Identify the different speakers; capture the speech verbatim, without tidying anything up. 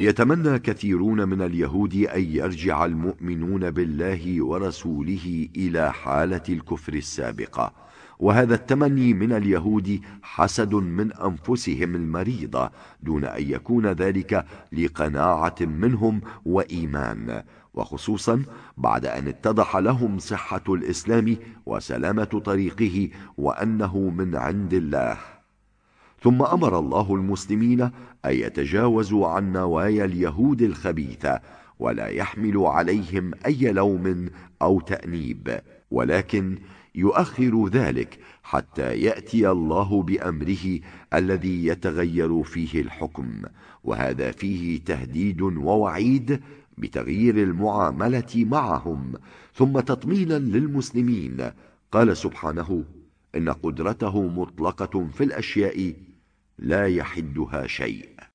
Speaker 1: يتمنى كثيرون من اليهود أن يرجع المؤمنون بالله ورسوله إلى حالة الكفر السابقة، وهذا التمني من اليهود حسد من أنفسهم المريضة دون أن يكون ذلك لقناعة منهم وإيمان، وخصوصا بعد أن اتضح لهم صحة الإسلام وسلامة طريقه وأنه من عند الله. ثم أمر الله المسلمين أن يتجاوزوا عن نوايا اليهود الخبيثة ولا يحملوا عليهم أي لوم أو تأنيب، ولكن يؤخر ذلك حتى يأتي الله بأمره الذي يتغير فيه الحكم، وهذا فيه تهديد ووعيد بتغيير المعاملة معهم، ثم تطمينا للمسلمين. قال سبحانه: إن قدرته مطلقة في الأشياء لا يحدها شيء.